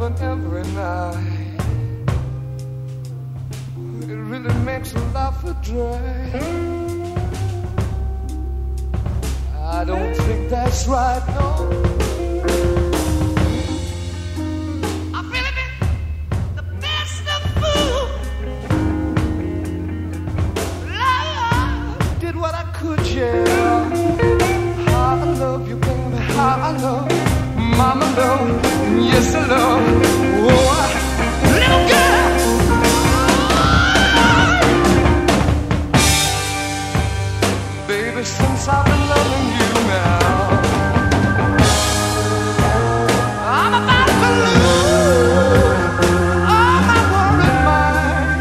happen every night. It really makes life a drag. I don't think that's right, no. I've really been the best of fool. Love did what I could, yeah. How I love you, baby, how I love you. Mama love, yes I love. Oh, little girl. Baby, since I've been loving you now, I'm about to lose all my worried mind.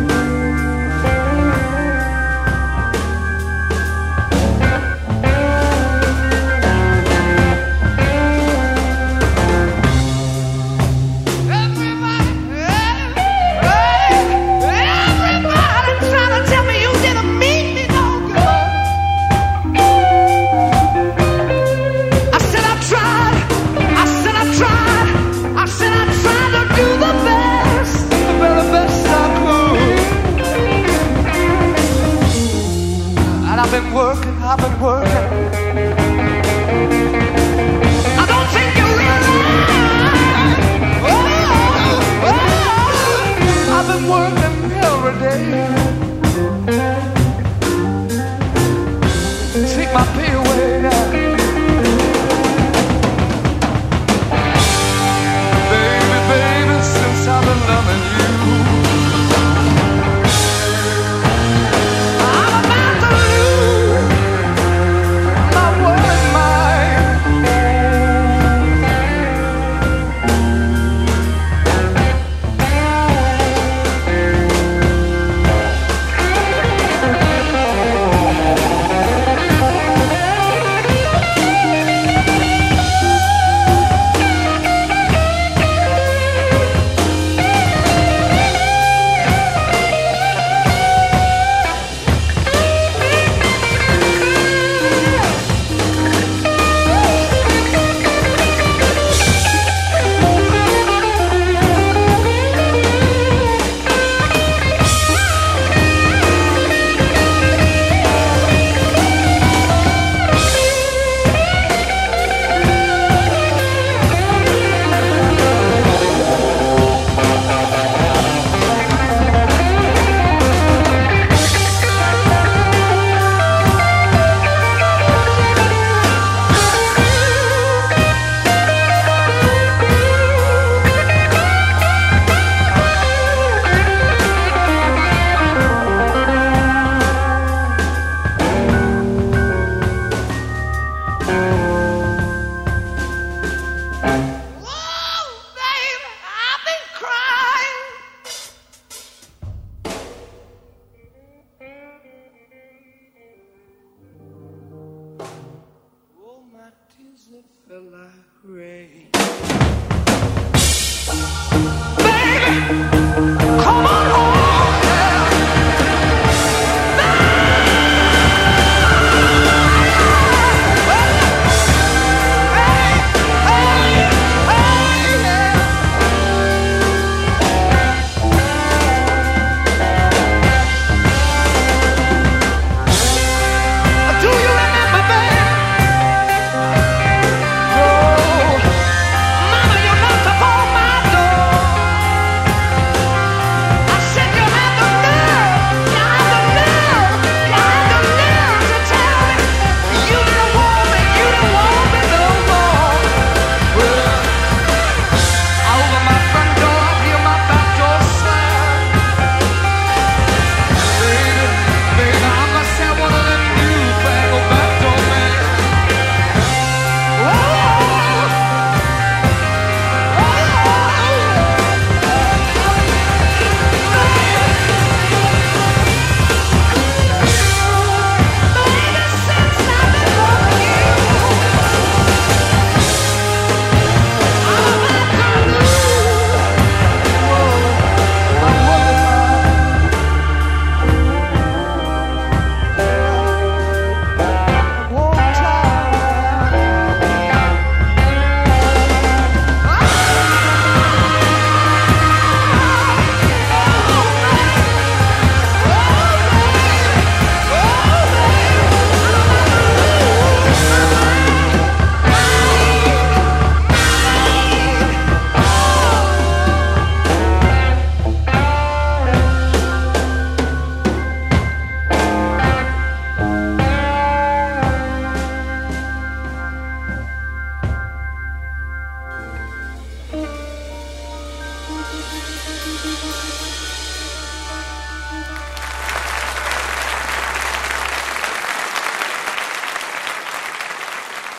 Everybody trying to tell me you didn't mean me no good. I said I tried to do the best, the very best I could. And I've been working